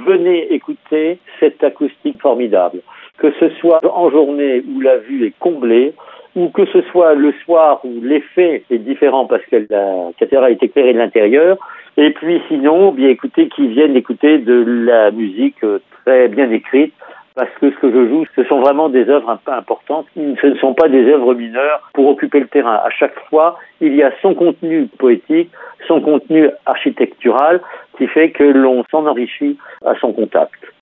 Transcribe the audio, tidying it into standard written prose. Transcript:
Venez écouter cette acoustique formidable. Que ce soit en journée où la vue est comblée, ou que ce soit le soir où l'effet est différent parce que la cathédrale est éclairée de l'intérieur. Et puis sinon, bien écoutez, qu'ils viennent écouter de la musique très bien écrite, parce que ce que je joue, ce sont vraiment des œuvres un peu importantes. Ce ne sont pas des œuvres mineures pour occuper le terrain. À chaque fois, il y a son contenu poétique, son contenu architectural, qui fait que l'on s'en enrichit à son contact.